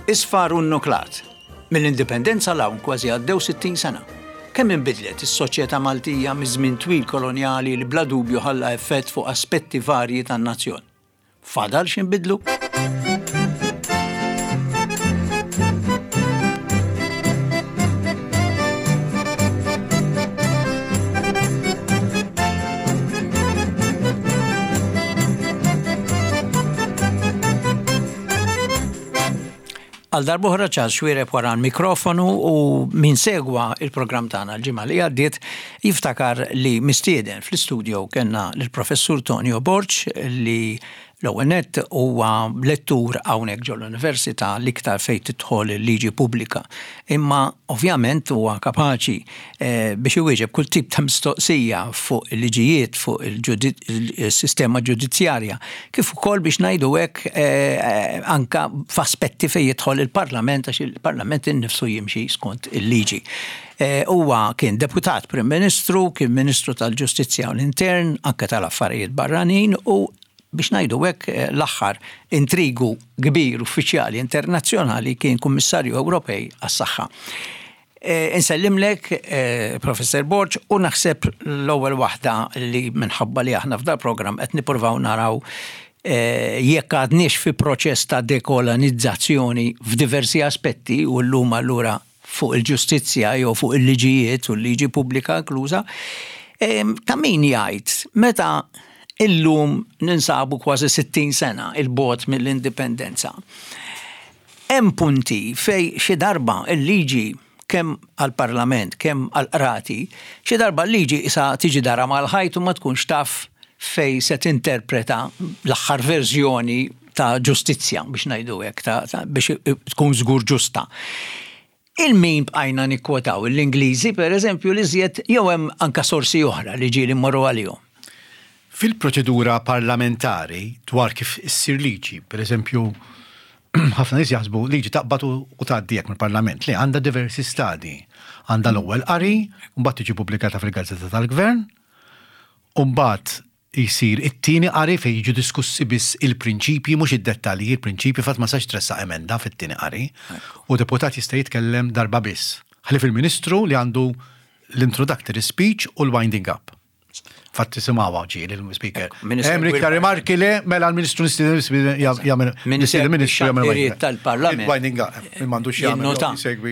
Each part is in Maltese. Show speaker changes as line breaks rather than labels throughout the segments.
Isfar u nnuklat. Mill-indipendenza l-hawn kważi għaddew 60 sena. Kemm inbidlet is-soċjetà Maltija miż-żmien twil kolonjali li bla dubju ħalla effett fuq aspetti varji tan-nazzjon. Fadal x'inbidlu? Għal darbohra ċas xwiereb wara l-mikrofonu u min segwa il-programm tagħna l-ġimgħa li għaddiet jiftakar li mistieden fl-istudio kellna lill-professur Tonio Borġ li l-ewwel nett huwa lettur hawnhekk ġol l-Università l-iktar fejn tidħol il-liġi pubblika. Imma ovvjament huwa kapaċi biex iwieġeb kull tip ta' mistoqsija fuq il-liġijiet, fuq il-sistema ġudizzjarja, kif ukoll biex ngħidu hekk anke f'aspetti fejn jidħol il-Parlament għax il-Parlament innifsu jimxi skont il-liġi. Huwa kien deputat Prim Ministru, kien Ministru tal-Ġustizzja u l-Intern, anke tal-Affarijiet Barranin u biex ngħidu hekk l-aħħar intrigu kbir uffiċjali internazzjonali kien Kummissarju Ewropej għas-Saħħa. Insellimlek, Professor Borġ, u naħseb l-ewwel waħda li minħabba li aħna f'dal programm qed nippruvaw naraw jekk għadniex fi proċess ta' dekolonizzazzjoni f'diversi aspetti u llum allura fuq il-ġustizzja jew fuq il-liġijiet u l-liġi pubblika inkluża, ta' min jgħid meta illum ninsabu kważi 60 sena il-bot mill-indipendenza. Hemm punti fej xi darba il-liġi kemm għall-Parlament, kemm għall-qrati, xi darba l-liġi isa tiġi dara mal-ħajt u ma tkunx taf fej se tinterpreta l-aħħar verżjoni ta' ġustizzja biex ngħidu hekk biex tkun żgur ġusta. Il-min bqajna nikkwotaw l-Ingliżi pereżempju li żjed jew hemm anke sorsi oħra li ġieli mmorru għalihom.
Fil-proċedura parlamentari dwar kif issir liġi, pereżempju, ħafna nies jaħsbu liġi taqbad u tgħaddi hekk mill-Parlament li għandha diversi stadji. Għandha l-ewwel qari, mbagħad tiġi pubblikata fil-Gazzetta tal-Gvern, u mbagħad jsir it-tieni qari fejn jiġu diskussi biss il-prinċipji mhux id-dettalji, il-prinċipji fatt ma sax tressaq emenda fit-tieni qari, u deputat jista' jitkellem darba biss. Ħalli fil-Ministru li għandu l-introductory speech u l-winding up. Fatti simawa ġieli l-speaker. Emrik ta' rimarki le, mela l-Ministru jagħmel
Ministru tal-Parlament.
Winding up, m'għandux jagħmel jsegwi.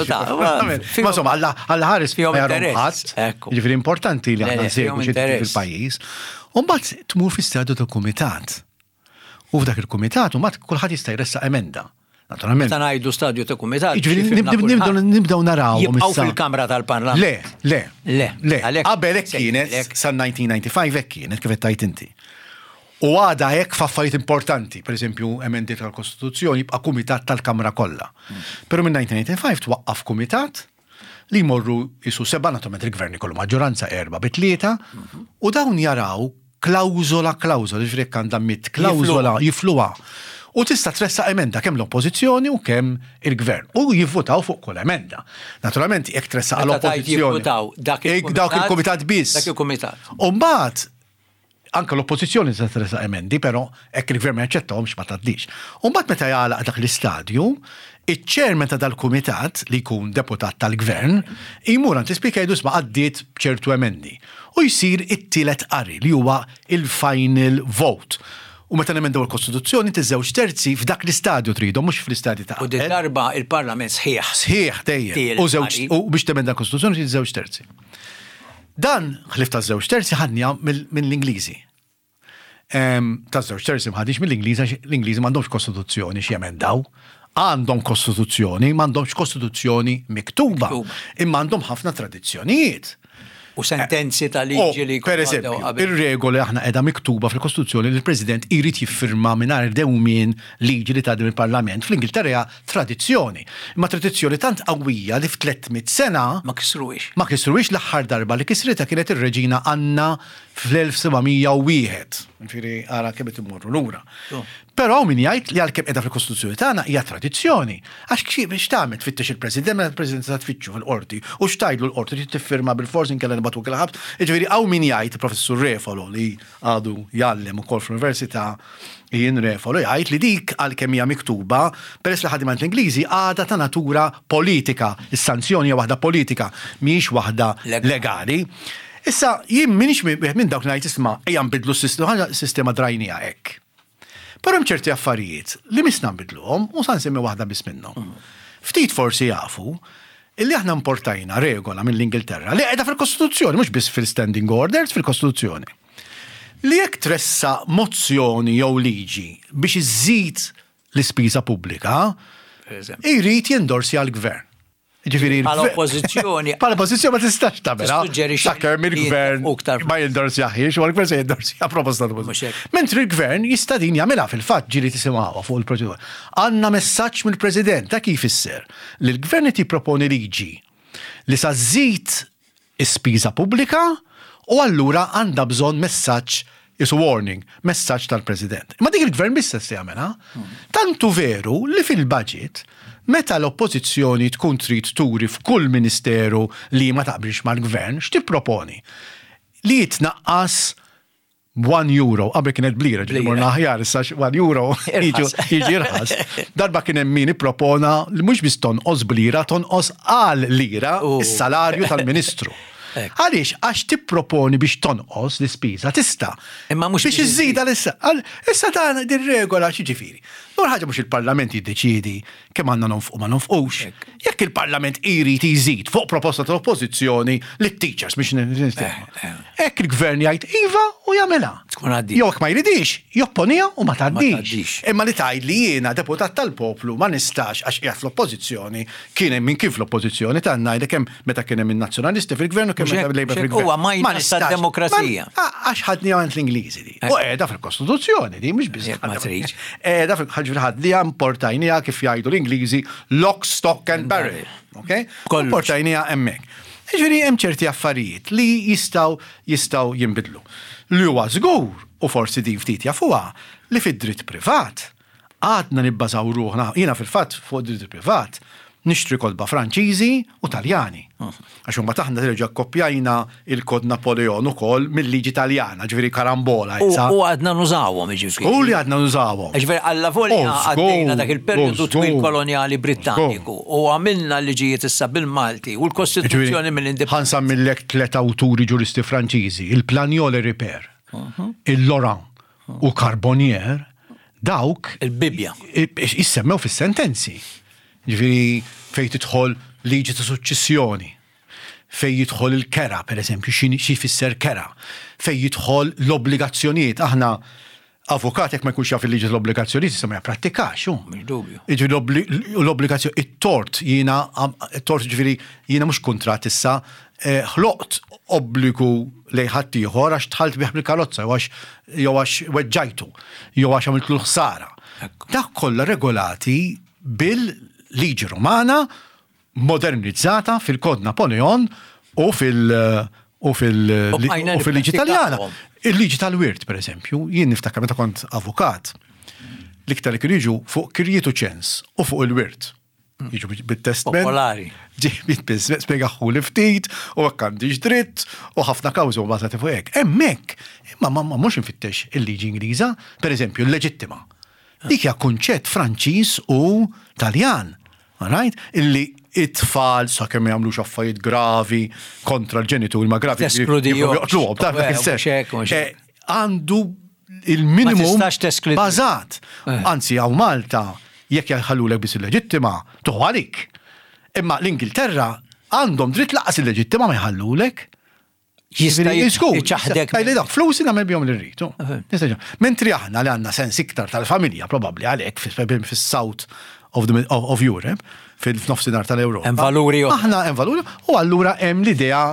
Ma
insomma, għall-ħares ġifieri importanti li aħna nsegwu fil-pajjiż. U mbagħad tmur fi stadju ta' kumitat. U f'dak il-kumitat u mbagħad kulħadd jista' jressaq emenda. Naturalment.
Ta' ngħidu stadju ta' kumitat.
Nibdew narawhom
jibqgħu fil-Kamra tal-Parlament.
Le. Qabel hekk kienet sa-1995 hekk kienet kif qed tgħid inti. U għada hekk f'affarijiet importanti, pereżempju emendi tal-Kostituzzjoni jibqa' kumitat tal-Kamra kollha. Però minn 1995 twaqqaf kumitat li jmorru isu seba' naturalment il-Gvern ikollu maġġoranza 4-3 u dawn jaraw klawżola, ġifieri jekk għandha mit klawżola jifluha. U tista' tressaq emenda kemm l-oppożizzjoni u kemm il-Gvern. U jivvotaw fuq kull emenda. Naturalment jekk tressaq l-oppożizzjoni. Dak il-kumitat biss.
Dak il-kumitat.
U mbagħad anke l-oppożizzjoni se tressaq emendi, però hekk il-Gvern ma jaċċettahomx ma tgħaddix. U mbagħad meta jagħlaq dak l-istadju, iċ-chairman ta' dal-kumitat li jkun deputat tal-Gvern jmur għand l-Speaker jgħidu isma' għaddiet b'ċertu emendi. U jsir it-tielet qari li huwa il-final vote. U meta nemendaw il-Kostituzzjoni tiż-żewġ terzi f'dak l-istadju tridhom mhux fl-istadji ta'
qabel. U din darba il-Parlament sħiħ.
Sħiħ dejjem. U biex temenda l-Kostituzzjoni tiż żewġ terzi. Dan ħlif ta' żewġ terzi ħadnija mill-Ingliżi. Ta' żewġ terzi mħadix mill-Ingliżi għax l-Ingliżi m'għandhomx Kostituzzjoni xi jemendaw. Għandhom Kostituzzjoni, m'għandhomx Kostituzzjoni miktuba, imma għandhom ħafna tradizzjonijiet.
U sentenzi ta' liġi li
per eżempju, ir-regoli aħna qiegħda miktuba fil-Kostituzzjoni li l-President jrid jiffirma mingħajr dewmien liġi li tgħaddi mill-Parlament. Fl-Ingilterra tradizzjoni. Imma tradizzjoni tant qawwija li f'300 sena
ma kisruwix.
Ma kisruwix l-aħħar darba li kisrita kienet ir-Reġina Anna fl-1701. Infiri ara kemm qed immorru lura. Però min jgħid li għalkemm qiegħda fil-Kostituzzjoni tagħna hija tradizzjoni. Għax biex tagħmel tfittex il-President, il-President ta' tfittxu fil-qorti u x'tajdlu l-qorti li tiffirma bil-forsi inkella nibgħatu il-ħabs. Jiġifieri hawn min jgħid il-Professur Refolo li għadu jgħallem ukoll fl-Università jien Refolo jgħid li dik għalkemm hija miktuba peress li ħadimant l-Ingliżi għadha ta' natura politika. Is-sanzjoni hija waħda politika, mhijiex waħda legali. Issa jien minix minn dawk ngħid isma' ejja nbidlu s-sistema drajnija hekk. Però hemm ċerti affarijiet li misna nbidluhom u sa nsemmi waħda biss minnhom. Ftit forsi jafu illi aħna importajna regola mill-Ingilterra li qiegħda fil-Kostituzzjoni, mhux biss fil-standing orders, fil-Kostituzzjoni. Li jekk tressa mozzjoni jew liġi biex iżżid l-ispiża pubblika, jrid jindorsja l-Gvern.
Pal-oppożizzjoni.
Pal-oppożizzjoni ma tistax tagħmilha. Sakemm il-Gvern ma jindorsjaħiex u l-Gvern se jindorsja proposta tal-oppożizzjoni. Mentri l-Gvern jista' din jagħmilha fil-fatt ġieli tisimgħuha fuq il-proċedura. Għandna messaġġ mill-President ta' kif isser li l-Gvern qed jipproponi liġi li sa żżid ispiża pubblika u allura għandha bżonn messaġġ isu warning, messaġġ tal-President. Ma dik il-Gvern biss se jagħmilha. Tantu veru li fil-budget meta l-oppożizzjoni tkun trid turi f'kull ministeru li ma taqbilx mal-Gvern, x'tipproponi? Li jitnaqqas €1 qabel kienet blira ġimur naħjar issa €1 jiġi irħas. Darba kien hemm min ippropona li mhux biss tonqos blira, tonqos għal lira is-salarju tal-Ministru. Għaliex, għax tipproponi biex tonqos l-ispiża tista' biex iżżida l-issa. Issa dan din regola xiġifieri. Nur ħaġa mhux il-Parlament jiddeċiedi kemm għandna nonfqu ma nonfqux. Jekk il-Parlament jrid jżid fuq proposta tal-Oppożizzjoni lit-teachers biex hekk il-Gvern jgħid iva u jagħmilha. Jew hekk ma jridix, jopponija u ma tgħaddix. Imma li tgħid li jiena deputat tal-poplu ma nistax għax qiegħed fl-oppożizzjoni kien hemm min kif l-oppożizzjoni tagħna ngħidlek hemm meta kien hemm in-nazzjonalisti fil-Gvern u kemm meta Labour fil-Gvern.
Huwa ma tad-demokrazija.
Għax ħadni għand l-Ingliżi di. U qiegħda fil-Kostituzzjoni di mhux biss. Qiegħda fil-ħadnija importajnija kif jgħidu l-Ingliżi lock, stock and barrel. Okay? Importajnija hemmhekk. Ġifieri hemm ċerti affarijiet li jistgħu jinbidlu. Li huwa żgur u forsi din ftit jafuha li fid-dritt privat għadna nibbażaw ruħna jiena fil-fatt fuq dritt privat nixtri kolba Franċiżi u Taljani. Għax huma taħna terġa' koppjajna il-kod Napoleon ukoll mill-liġi Taljana, ġifieri karambola.
U għadna nużawhom jiġifieri.
U li għadna nużawhom.
Ġifieri alla volja għaddejna dak il-perjodu twil kolonjali Brittaniku u għamilna l-liġijiet issa bil-Malti u l-Kostituzzjoni mill-Indipendenza.
Ħansammillek 3 awturi ġuristi Franċiżi, il-Planiol Repair, il-Laurent u Carbonnier, dawk
il-Bibja.
Issemmew fis-sentenzi. Ġifieri fejn tidħol liġi ta' suċċessjoni, fejn jidħol il-kera, pereżempju, xi jfisser kera, fejn jidħol l-obbligazzjonijiet. Aħna avukat jekk ma jkunx jaf il-liġi tal-obbligazzjonijiet issa ma jappratikax. Jiġifieri l-obbligazzjoni it-tort ġifieri jiena mhux kuntratt issa ħloqt obbligu lejn ħadd ieħor għax tħalt bih bil-karozza jew għax weġġajtu, jew għax għamiltlu ħsara. Dak kollha regolati bil-liġi Rumana modernizzata fil-kod Napoleon u fil-liġi Taljana. Il-liġi tal-wirt, per eżempju, jien niftakar meta kont avukat, l-iktar kienu jiġu fuq kirjietu ċens u fuq il-wirt. Jiġu bit-testament.
Popolari.
Spiegaħu li ftit u hekk għandix dritt u ħafna kawżi u bażati fuq hekk. Hemmhekk, imma mhux infittex il-liġi Ingliża, per eżempju, l-leġittima. Dik hija kunċett Franċiż u Taljan, right? Illi it-tfal sakemm jagħmlux affarijiet gravi kontra l-ġenitur ma gravi. Għandu il-minimum bażat. Anzi hawn Malta jekk jħallulek biss il-leġittima toħu għalik. Imma l-Ingilterra għandhom dritt laqas il-leġittima ma jħallulek.
Jista' jiċaħdek.
Għajli dak, flus nagħmel bihom l-rritu. Mentri aħna li għandna sens iktar tal-familja probabbli għalhekk fis-South of Europe, fil-nofsinhar tal-Ewropa.
Hemm valuri
aħna hemm valuri u allura hemm l-idea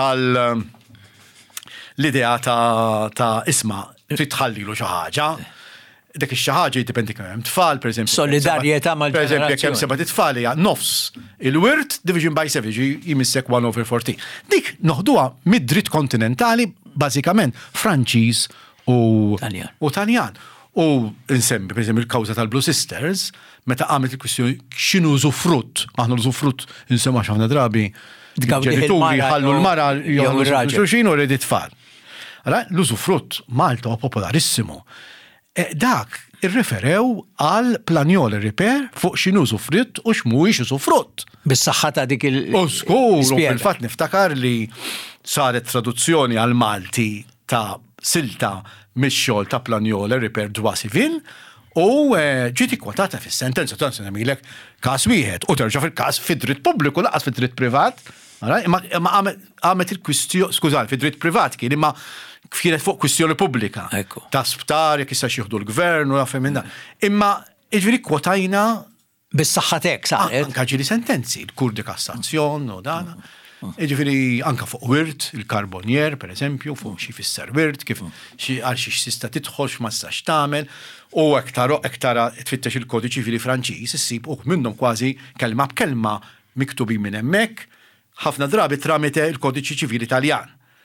ta' isma' trid tħallilu xi ħaġa. Dak ix-xi ħaġa jiddependi kemm hemm tfal, pereżempju.
Solidarjetà mal-ġenerazzjoni.
Pereżempju jekk hemm seba' tfal hija nofs il-wirt division by 7 jmissek 1/40. Dik noħduha mid-dritt kontinentali bażikament Franċiż u Taljan. U insemmi, per esempio, il-kawża tal-Blue Sisters, meta għamet il-kwistjoni x'inhu użufrutt, aħna l-użufrutt insemma ħafna drabi ġenituri ħallu l-mara jew xulxin u redi tfal. Allora, l-użufrutt Malta huwa popolarissimu. Dak irreferew għal planjol repair fuq x'inhu użufrutt u x'mhuwiex użufrutt.
Bis-saħħa ta' dik
fil-fatt niftakar li saret traduzzjoni għal Malti ta' silta mix-xogħol ta' planjol repair dwa civil u ġiet ikkwotata fis-sentenza ta' nsemilek każ wieħed u terġa' fil-każ fid-dritt pubbliku laqas fid-dritt privat. Imma għamet il-kwistjoni, skużani, fid-dritt privat kien imma kienet fuq kwistjoni pubblika. Ta' sptar, jekk jista' jieħdu l-gvern u jafhem minn dan. Imma jiġifieri kwotajna
bis-saħħatek saret.
Anka ġieli sentenzi, l-Kur di Kassazzjon u dan. Jiġifieri anka fuq wirt, il-karbonier, per eżempju, fuq xi fisser wirt, kif għal xi tista' tidħol x'ma tistax tagħmel, u ektara tfittex il-kodiċi ċivili Franċiż issib minnhom kważi kelma b'kelma miktubin minn hemmhekk, ħafna drabi tramite il-kodiċi ċivili Taljan.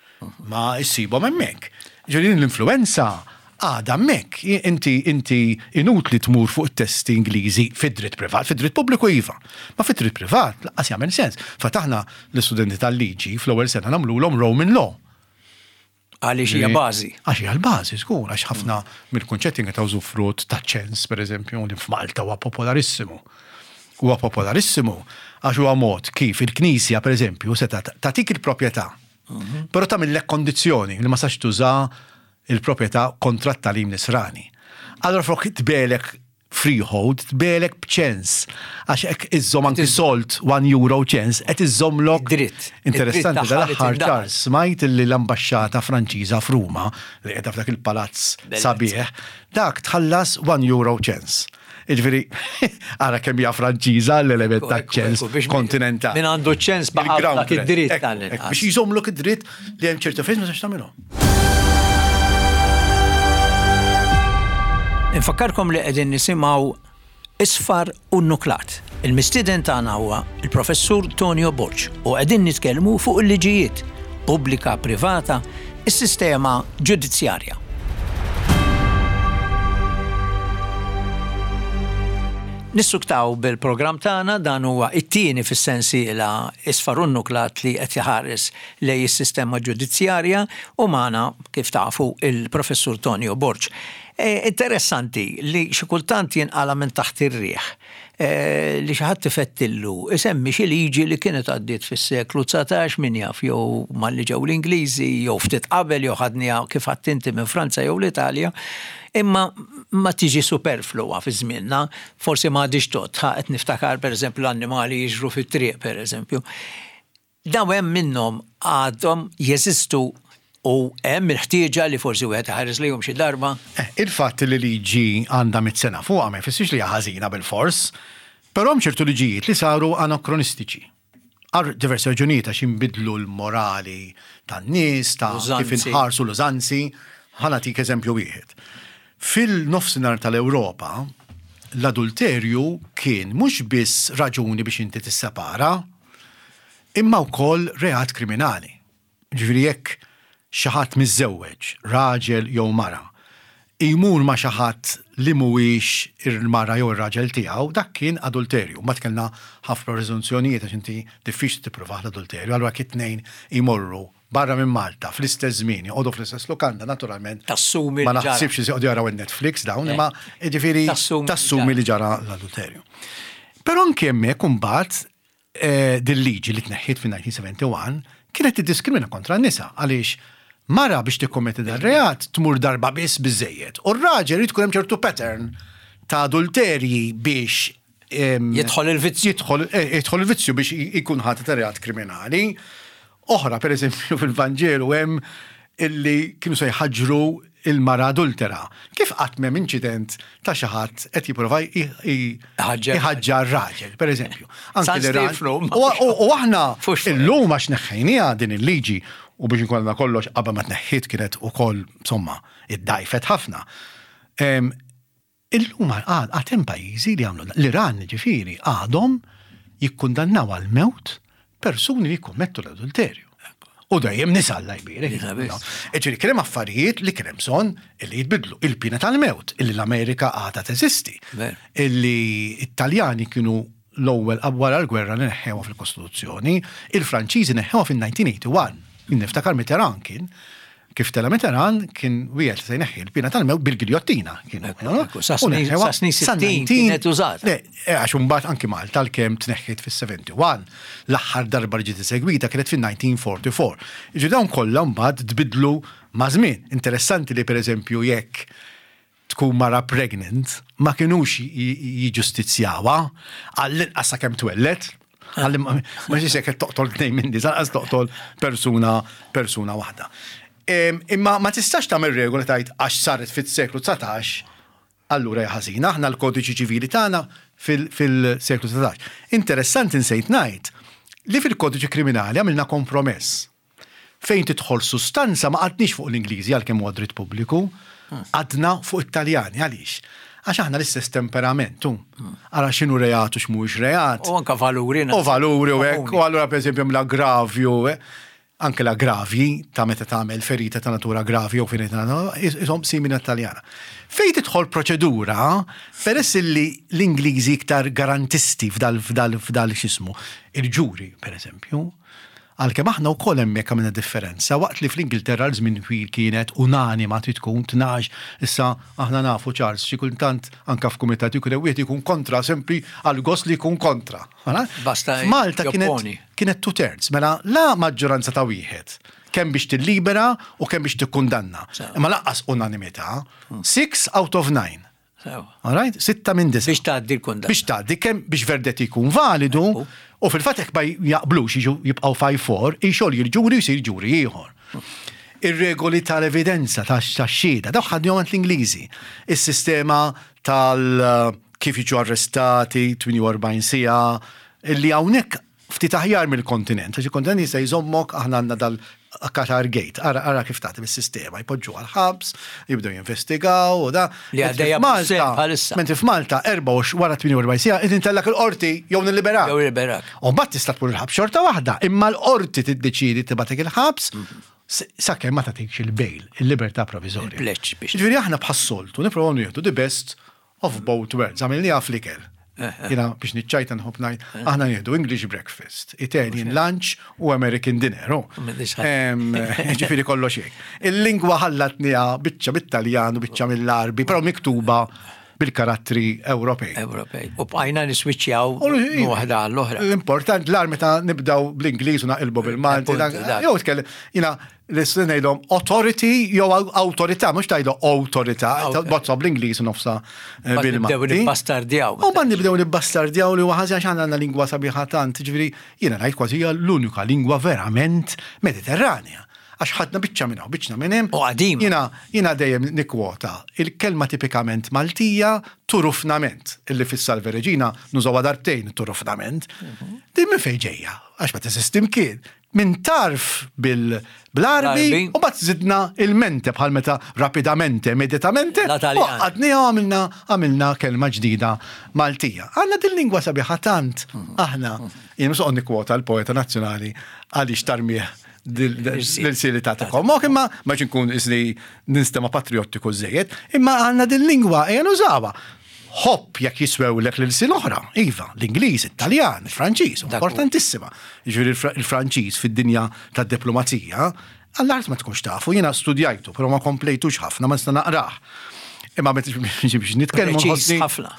Ma issibhom hemmhekk. Ġifieri l-influenza għada hemmhekk. Inti inutli tmur fuq it-testi Ingliżi fid-dritt privat, fid-dritt pubbliku iva. Ma fid-dritt privat laqas jagħmel sens. Fataħna l-istudenti tal-liġi fl-ewwel sena nagħmluhom Roman Law.
Għaliex hija bażi.
Għax hija l-bażi żgur, għax ħafna mill-kunċetti ta' użufrutt ta' ċens, pereżempju, li f'Malta huwa popolarissimu. Huwa popolarissimu għax huwa mod kif il-Knisja, pereżempju, se tagħtik il-proprjetà. Però tagħmellek kondizzjoni li ma sax tuża il-proprjetà kontra t-tagħlim nisrani. Allora frok tbelek freehold, tbelek b'ċens. Għax hekk iżżomm anki solt €1 ċens, qed iżżommlok
dritt.
Interessanti dal-aħħar ċar smajt li l-ambaxxata Franċiża f'Ruma li qiegħda f'dak il-palazz sabiħ, dak tħallas €1 ċens. Iġveri, għara kemm hija Franċiża l-element ta' ċens kontinentali.
Min għandu ċens baqgħu id-dritt
tal-inqas. Biex jżommlok id-dritt li hemm ċerta fejn ma tistax tagħmilhom.
Infakkarkom li qegħdin nisimgħu Isfar u n-Nuklat. Il-mistieden tagħna huwa il-Professur Tonio Borch u qegħdin nitkellmu fuq il-liġijiet pubblika, privata, is-sistema ġudizzjarja. Nissuktaw bil-programm tagħna dan huwa it-tieni fis-sensiela Isfar u n-Nuklat li qed jaħares lejn is-sistema ġudizzjarja u magħna kif tafu il-Professur Tonio Borch. Interessanti li xi kultant jinqala minn taħt ir-riħ li xi ħadd ifettillu isemmi xi liġi li kienet għaddiet fis-seklu 19 min jaf jew malli ġew l-Ingliżi jew ftit qabel jew ħadniha kif għadt inti minn Franza jew l-Italja, imma ma tiġi superflua fi żmienna, forsi ma għadix totħa qed niftakar pereżempju l-annimali jiġru fit-triq pereżempju. Daw hemm minnhom għadhom jeżistu u hemm il-ħtieġa li forsi wieħed ħares lejhom xi darba.
Il-fatt li liġi għandha 100 sena fuqha ma jfissirx li hija ħażina bil-fors, però hemm ċertu liġijiet li saru anakronistiċi. Għal diversi raġunijiet għax inbidlu l-morali tan-nies, ta' kif inħarsu l-użanzi, ħanatik eżempju wieħed. Fil-nofsinhar tal-Ewropa, l-adulterju kien mhux biss raġuni biex inti tissepara, imma wkoll reat kriminali. Ġifieri jekk xi ħadd miżżewweġ, raġel jew mara, jmur ma' xi ħadd li mhuwiex il-mara jew ir-raġel tiegħu, dak kien adulterju. Ma tkelna ħafna preżunzjonijiet għax inti diffiċli tipprova l-adulterju, allura kif tnejn jmorru barra minn Malta fl-istess żmien, joqogħdu fl-istess lukanda naturalment.
Tassumi
ma naħsibx li joqogħdu jaraw in-Netflix dawn, imma jiġifieri tassumi li ġara l-adulterju. Però anke hemmhekk imbagħad din liġi li tneħħiet fin-1971 kienet tiddiskrimina kontra n-nisa għaliex mara biex tikkommetti dar-reat tmur darba biss biżejjed. U r-raġel jrid tkun hemm ċertu pattern ta' adulterji biex
jidħol il-vizzju.
Jidħol il-vizzju biex ikun ħadd ta' reat kriminali. Oħra, pereżempju fil-Vanġelu hemm illi kienu se jħaġġru il-mara adultera. Kif qatt m'hemm inċident ta' xi ħadd qed jipprova jħaġġar raġel, pereżempju. U aħna illum għax neħħejniha din il-liġi u biex inkollna kollox qabel ma tneħħiet kienet ukoll insomma iddajfet ħafna. Illum għad hemm pajjiżi li għamlu l-Iran ġifieri għadhom jikkundannaw għal mewt persuni li jkommettu l-adulterju. U dejjem nisa Alla jbirek. Ġifieri kien hemm affarijiet li kien hemm bżonn illi jitbidlu. Il-pina tal-mewt illi l-Amerika għadha teżisti. Illi Italjani kienu l-ewwel wara l-gwerra li neħħewa fil-Kostituzzjoni, il-Franċiżi neħħewa fin-1981. Niftakar Mitterrand kif tela Mitterrand kien wieħed se jneħħi l-pina tal-mewt bil-giljottina.
Sa snin 60 kienet użata.
Għax imbagħad anki Malta l-kemm tneħħiet fis-71. L-aħħar darba li ġiet isegwita kienet fin-1944. Jiġu dawn kollha mbagħad tbidlu ma' żmien. Interessanti li pereżempju jekk tkun mara pregnant ma kienux jiġustizzjawha għall-inqas sakemm twellet. Ma xi sekk toqtol tnejn minn diżan qas toqtol persuna waħda. Imma ma tistax tagħmel regola tgħid għax saret fis-seklu 19 allura hija ħażina, aħna l-kodiċi ċivili tagħna fil-seklu 19. Interessanti nsejt ngħid li fil-kodiċi kriminali għamilna kompromess. Fejn tidħol sustanza ma qadniex fuq l-Ingliżi għalkemm huwa dritt pubbliku, għadna fuq Italjani għaliex. Għax aħna l-istess temperamentu. Għara xinu reat u xmux reat.
U anka valuri.
U valuri u hekk. U allura per esempio l-aggravju, anke l-aggravji ta' meta tagħmel ferita ta' natura gravja u ferita ta' natura, isom simili Taljana. Fejn tidħol proċedura, peress li l-Ingliżi iktar garantisti f'dal xismu, il-ġuri, per esempio, għalkemm aħna wkoll hemmhekk għamilna differenza waqt li fl-Ingilterra l-żmien twil kienet unanima trid tkun 12, issa aħna nafu Charles xi kultant anke f'kumitati jkun wieħed ikun kontra sempri għal gost li jkun kontra.
Basta
Malta kienet 2/3, mela la maġġoranza ta' wieħed kemm biex tillibera u kemm biex tikkundanna. Imma laqqas unanimità, 6 out of 9. Alright? 6 minn 9.
Biex tgħaddi l-kundanna.
Biex tgħaddi kemm biex verdetti jkun validu. U fil-fatt hekk ma jaqblux jibqgħu 5-4, ixol jiġuri jsir ġuri ieħor. Ir-regoli tal-evidenza tax-xhieda dawk ħadnihom l-Ingliżi. Is-sistema kif jiġu arrestati 48 siegħa illi hawnhekk ftit aħjar mill-kontinent. Għax il-kontinent jista' jżommok aħna għandna dal-Qatar Gate. Ara kif tagħti bis-sistema jpoġġu għall-ħabs, jibdew jinvestigaw u da.
Li għaddejja bħalissa.
Mentre f'Malta 24 wara 48 siegħa qed intellak il-qorti jew nilliberak.
Jew liberak.
U mbagħad tista' tmur il-ħabs xorta waħda, imma l-qorti tiddeċiedi tibgħatek il-ħabs sakemm ma tagħtikx il-bejl, il-libertà provizorja. Ġifieri aħna bħas-soltu nipprovaw nieħdu the best of both worlds. Għamilniha fliker. Jina biex nitċajta nħobb ngħid, aħna nieħdu English breakfast, Italian lunch u American dinner. Ġifieri kollox hekk. Il-lingwa ħallatniha biċċa bit-Taljan u biċċa mill-Arbi, però miktuba bil-karattri Ewropej.
U bqajna niswiċċjaw waħda għall-oħra.
L-important l-ar meta nibdaw bl-Ingliż u naqilbu bil-Malti. Jew tkellem jiena l-istudent ngħidhom authority jew awtorità, mhux tgħidhom awtorità, bozza bl-Ingliż u nofsa bil-Malti.
Nibdew nibbastardjaw.
U mbagħad nibdew nibbastardjaw li waħażi għax għandna lingwa sabiħa tant, ġifieri jiena ngħid kważi hija l-unika lingwa verament mediterranja. Għax ħadna biċċa minn hawn, biċċa minn hemm.
U qadima.
Jiena dejjem nikkwota il-kelma tipikament Maltija turufnament, illi fis-Salve Reġina nużawha darbtejn turufnament. Din minn fejn ġejja, għax ma teżisti mkien. Min tarf bil-Arbi u bat zidna il-mente bħal meta rapidamente, immediatamente. Għadnija għamilna kelma ġdida Maltija. Għanna din-lingwa sabiħa tant. Aħna, jien musoq nikkwota l-poeta nazzjonali għaliex tarmieħ l-silita tagħhom. Imma ma xinkun isli ninstema patriottiku żejjed, imma għandna din lingwa ejja nużawha. Hopp jekk jiswewlek l-sil oħra, iva, l-Ingliż, Italjan, il-Franċiż, importantissima. Jiġifieri il-Franċiż fid-dinja tad-diplomazija, għall-art ma tkunx tafu, jiena studjajtu, però ma komplejtux ħafna, ma nista' naqrah. Imma biex nitkellmu
ħafna.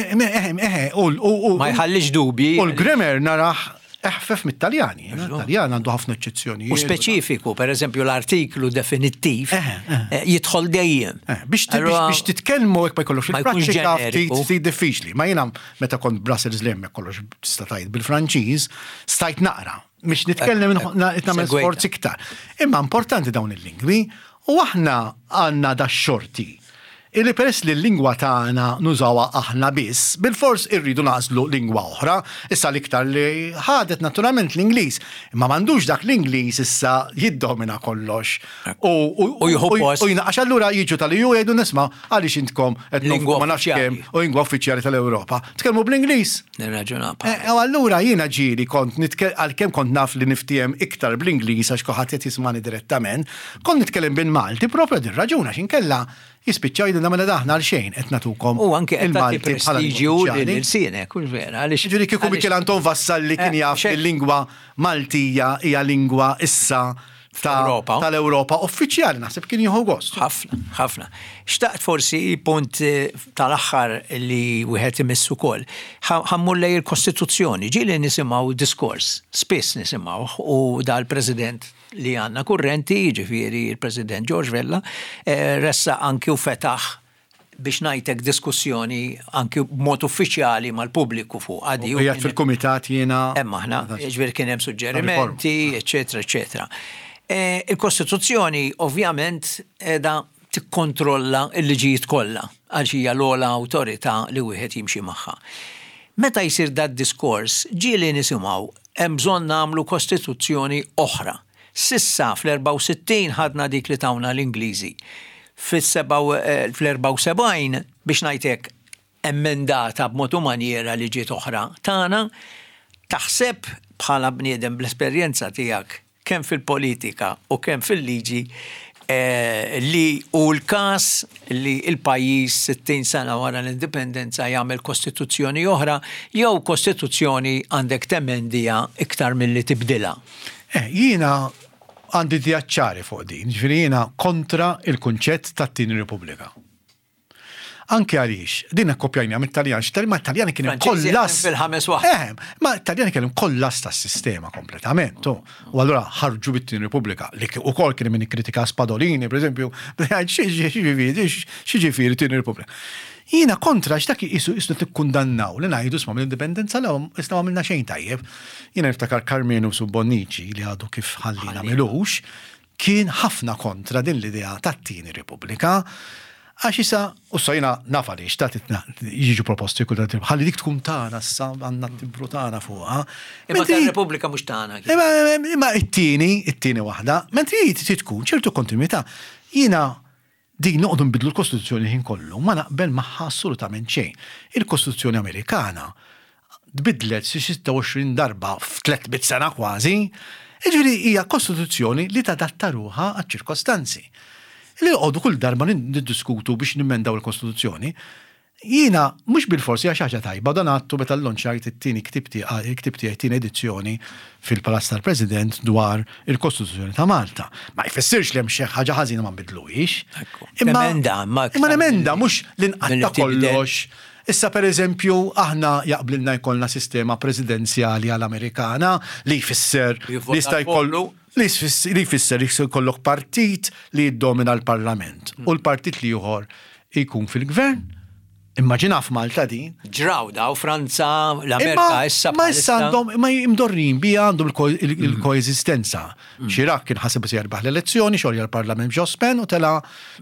Ma
jħallix dubji.
U l-grammar naraħ eħfef mit-Taljani. Taljan għandu ħafna eċċezzjoni.
U speċifiku, per eżempju l-artiklu definittiv jidħol dejjem.
Biex titkellmu hekk ma jkollux il-prattika ftit diffiċli. Ma jiena meta kont Brussels lemmek kollox tista' tgħid bil-Franċiż, stajt naqra. Biex nitkellem nagħmel sforz iktar. Imma importanti dawn il-lingwi u aħna għandna da xorti illi peress li l-lingwa tagħna nużawha aħna biss, bil-fors irridu naqslu lingwa oħra, issa l-iktar li ħadet naturalment l-Ingliż, imma m'għandux dak l-Ingliż issa jiddomina kollox. U għax allura jiġu tal-EU jgħidu nisma' għaliex intkom qed ma nafx kemm u lingwa uffiċjali tal-Ewropa. Tkellmu bl-Ingliż.
Nirraġuna.
U allura jiena ġieli għalkemm kont naf li niftihem iktar bl-Ingliż għax kulħadd qed jismani direttament, kont nitkellem bil-Malti proprio din raġuna x'inkella jispiċċaw jiddu namela daħna għal xejn qed nagħtukom
il-Malti prestiġju lil-sienek, kull vera.
Ġifieri kieku Michel Anton Vassalli kien jaf il-lingwa Maltija hija lingwa issa tal-Ewropa uffiċjali naħseb kien jieħu gost.
Ħafna. Xtaqt forsi punt tal-aħħar li wieħed imissu wkoll. Ħammur lej il-Kostituzzjoni, ġieli nisimgħu diskors, spiss nisimgħu u dal-President li għandna kurrenti, ġifieri il-President George Vella, ressa anki u fetaħ biex ngħidlek diskussjoni anki b'mod uffiċjali mal-pubbliku fuq għadi.
U jgħid fil-kumitat jiena.
Hemm aħna, ġifieri kien hemm suġġerimenti, eċetera, eċetera. Il-Kostituzzjoni ovvjament qiegħda tikkontrolla l-liġijiet kollha għal hija l-ogħla awtorità li wieħed jimxi magħha. Meta jsir dat diskors, ġieli nisimgħu hemm bżonn nagħmlu kostituzzjoni oħra. Sissa fl-64 ħadna dik li tawna l-Ingliżi. Fl-74 biex ngħidlek emmendata b'mod u maniera li ġiet oħra tagħna, taħseb bħala bniedem bl-esperjenza tiegħek kemm fil-politika u kemm fil-liġi li u l-każ li l-pajjiż 60 sena wara l-indipendenza jagħmel kostituzzjoni oħra jew kostituzzjoni għandek temendija iktar milli tibdilha.
Jiena għandi diaċċari fuq din, ġifieri jiena kontra il-kunċett tat-tieni Repubblika. Anke għaliex, din akkopjajna mit-Taljan, ma t-Taljani kien kollas.
Fil-ħames waħda.
Ma t-Taljani kien kollas tas-sistema kompletament. U allura ħarġu bit-Tieni Repubblika, li wkoll kien min ikkritika Spadolini, pereżempju, x'jiġifieri Tieni Repubblika. Jiena kontra x'dak isu tikkundannaw li ngħidu isma' mill-indipendenza l isna għamilna xejn tajjeb. Jiena niftakar Carmenu Subbonici li għadu kif ħallina milux, kien ħafna kontra din l-idea tat-Tieni Repubblika. Għax issa, u sajna nafa li jiġu proposti kull ħalli dik tkun tagħna issa għandna t-tibru tagħna fuqha.
Imma tar-Repubblika mhux tagħna.
Imma it-tieni waħda, mentri tkun ċertu kontinuità. Jiena din noqogħdu nbidlu l-Kostituzzjoni ħin kollu, ma naqbel magħha assolutament xejn. Il-Kostituzzjoni Amerikana tbidlet xi 26 darba f'3 sena kważi, jiġifieri hija Kostituzzjoni li tadatta ruħha għaċ-ċirkostanzi. Li għodu kull darba niddiskutu biex nimmendaw il-Kostituzzjoni, jiena mhux bil-forsi għax ħaġa tajba, dan għattu meta l-lonċajt it-tieni ktibti it-tieni edizzjoni fil-Palazz tal-President dwar il-Kostituzzjoni ta' Malta. Ma jfissirx li hemm xi ħaġa ħażina ma nbidluhiex. Imma emenda mhux li nqatta kollox. Issa pereżempju aħna jaqblilna jkollna sistema presidenzjali għall-Amerikana li jfisser li jista' jkollu li jfisser jkollok partit li jiddomina l-Parlament u l-partit li ieħor jkun fil-gvern. Immaġina f'Malta din.
Ġrawda u Franza, l-Amerika issa.
Ma issa għandhom ma jimdorrin bija għandhom il-koeżistenza. Chirac kien ħaseb se jerbaħ l-elezzjoni, xogħol l-Parlament Jospin u tela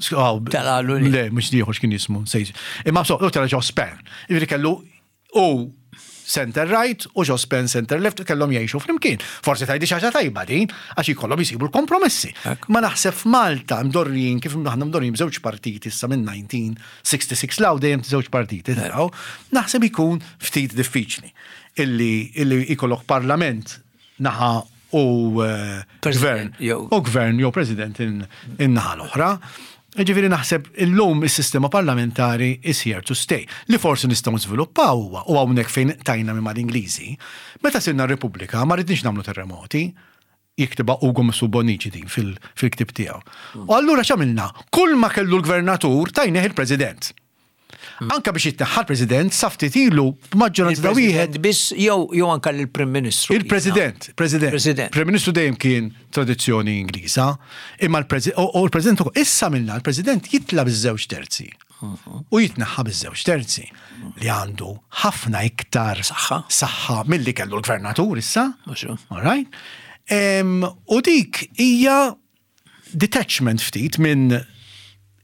le mhux dieħor x'kien jismu. Imma tela Jospin. Jiġri kellu u center right u Jospin center left kellhom jgħixu flimkien. Forsi tajdi xi ħaġa tajba din għax ikollhom jisibu l-kompromessi. Ma naħseb f'Malta mdorrin kif aħna mdorrin b'żewġ partiti issa minn 1966 law dejjem żewġ partiti taraw, naħseb ikun ftit diffiċli illi ikollok parlament naħa u gvern jew president in-naħa l-oħra. Ġifieri naħseb illum is-sistema parlamentari is here to stay. Li forsi nistgħu nżviluppaw u hawnhekk fejn tajna minn mal-Ingliżi. Meta sirna r-Repubblika ma rridniex nagħmlu terremoti, jiktiba Ugo Subbonici din fil-ktib tiegħu. U allura x'għamilna? Kull ma kellu l-gvernatur tajnieh il-President. Anka biex jitneħħa l-President saftit ilu b'maġġoranza ta' wieħed
biss jew anke l-Prim Ministru.
Il-President. Prim Ministru dejjem kien tradizzjoni Ingliża, imma l-President ukoll issa minna l-President jitla biż-żewġ terzi. U jitneħħa biż-żewġ terzi li għandu ħafna iktar saħħa milli kellu l-Gvernatur issa. All right? U dik hija detachment ftit minn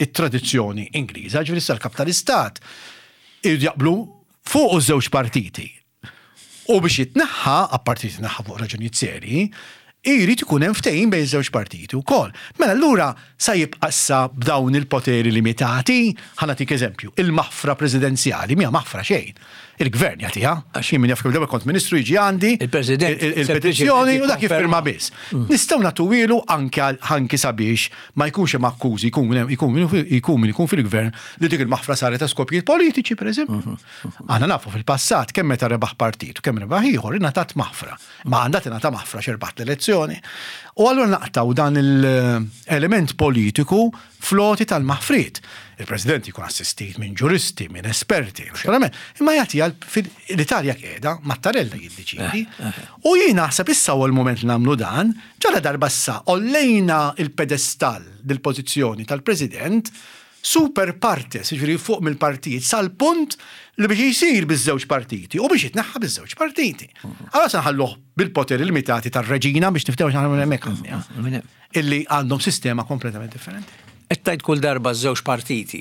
it-tradizzjoni Ingliża, ġifieri sal-kap tal-istat irid jaqblu fuq iż-żewġ partiti. U biex jitneħħa, apparti jitneħħa fuq raġunijiet serji, jrid ikun hemm ftehim bejn żewġ partiti wkoll. Mela allura sa jibqa' issa b'dawn il-poteri limitati, ħanatik eżempju, il-maħfra presidenzjali mija maħfra xejn. Il-gvern jagħtiha, għax jien min jaf kemm kont ministru jiġi għandi il-petizzjoni u dak jiffirma biss. Nistgħu nagħtu ilu anke sabiex ma jkunx hemm akkużi jkun fil-gvern li dik il-maħfra saret ta' skopjiet politiċi pereżempju. Aħna nafu fil-passat kemm meta rebaħ partit u kemm rebaħ ieħor ingħatat maħfra. Ma għandha tingħata maħfra xerbaħt l-elezzjoni. U allura naqtaw dan l-element politiku floti tal-maħfrit. Il-President jkun assistit minn ġuristi, minn esperti, imma jagħti l-Italja qiegħda Mattarella jiddeċidi. U jien naħseb issa huwa l-mument li nagħmlu dan, ġara darba issa ollejna il-pedestal dil-pożizzjoni tal-President super partes, jiġri fuq mill-partijiet sal-punt li biex jisir biż-żewġ partiti u biex jitneħħa biż-żewġ partiti. Allora se nħalluh bil-poteri limitati tar-reġina biex niftew x'nagħmlu hemmhekk illi għandhom sistema kompletament differenti.
Tajt kull darba żewġ partiti.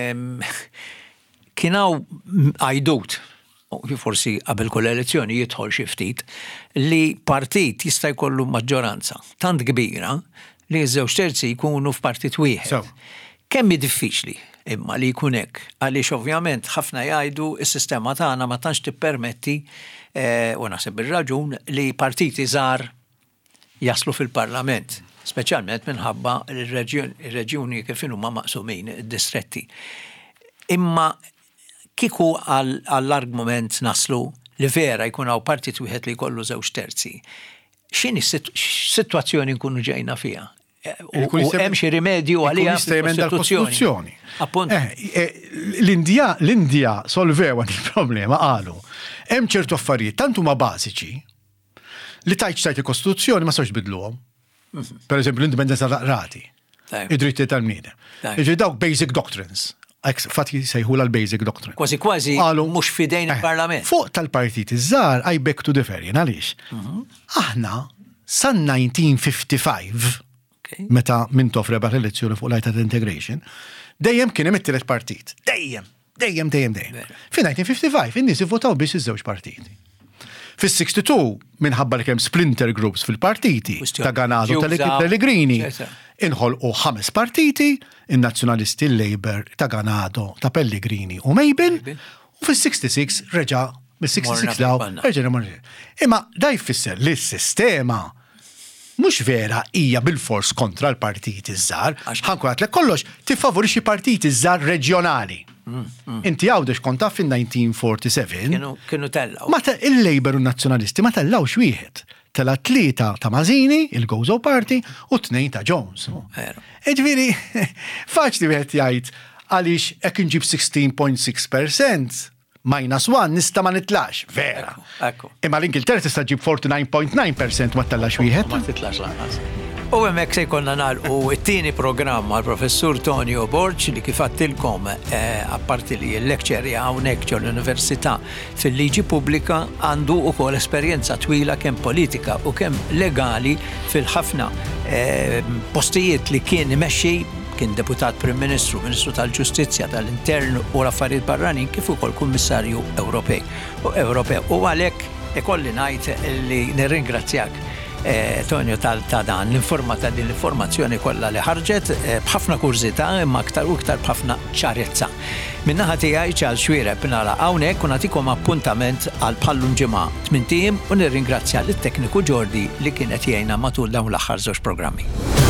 Kienaw għajdut, forsi qabel kull elezzjoni jidħol xi ftit, li partit jista' jkollu maġġoranza tant kbira li ż-żewġ terzi jkunu f'partit wieħed. Kemm hi diffiċli imma li jkun hekk, għaliex ovvjament ħafna jgħidu s-sistema tagħna ma tantx tippermetti u naħseb ir-raġun li partiti żgħar jaslu fil-Parlament. Speċjalment minħabba il-reġjuni kif huma maqsumin id-distretti. Imma kieku għall-argument naslu li vera jkun hawn partit wieħed li jkollu żewġ terzi. X'inhi s-sitwazzjoni nkunu ġejna fiha? U hemm xi rimedju għaliha fil-Kostituzzjoni.
L-Indja solvew il-problema qalu. Hemm ċertu affarijiet tant huma bażiċi li tajt il-Kostituzzjoni ma sarx bidluhom. Per eżempju, l-indipendenza tal-rati, id-dritti tal-bniedem. Iġi dawk basic doctrines. Fatti sejħula l-basic doctrine.
Kważi mhux fidejn il-Parlament.
Fuq tal-partiti żgħar I beg to differ għaliex. Aħna san 1955 meta minn tofre rebaħ l-elezzjoni fuq l-Ajta Integration, dejjem kien hemm it-tielet partit. Dejjem. Fi 1955 in-nies ivvotaw biex iż-żewġ partiti. Fis-62 minħabba li kemm splinter groups fil-partiti ta' Ganado tal-Pellegrini inħolqu 5 partiti, in-Nazzjonalisti l-Labor ta' Ganado ta' Pellegrini u Mabel, u fis-66 reġa' mis-66 daw reġa' imma da jfisser li s-sistema mhux vera hija bil-fors kontra l-partiti żgħar, ħankun għatlek kollox tiffavorixxi partiti żgħar reġjonali. Inti għawdex konta fin-1947.
Kienu tellaw.
Il-Labor u Nazzjonalisti ma tellawx wieħed. Tella 3 ta' Mazzini, il-Gozo Party, u 2 ta' Jones. Ġifieri, faċli wieħed jgħid għaliex hekk inġib 16.6%. -1 nista' ma nitlax, vera. Imma l-Ingilterra tista' ġib 49.9% ma tellax wieħed.
Ma titlax lanqas. U hemmhekk se jkollna nagħlqu t-tieni programm mal-Professur Tonio Borg li kif għattilkom apparti li l-lecture hawnhekk ġol l-Università fil-liġi pubblika għandu wkoll esperjenza twila kemm politika u kemm legali fil-ħafna postijiet li kien imexxi kien deputat Prim Ministru, Ministru tal-Ġustizzja, tal-Intern u l-Affarijiet Barranin kif ukoll Kummissarju Ewropew. U għalhekk ikolli ngħid li nirringrazzjak Tonio ta' dan l-informazzjoni kollha li ħarġet b'ħafna kurzità imma aktar u aktar b'ħafna ċarezza. Min-naħa tiegħi ċal xwiereb nara hawnhekk u nagħtikom appuntament għal bħallum ġimgħa 8 u nirringrazzja lit-tekniku Ġordi li kienet jgħinna matul dawn l-aħħar żewġ programmi.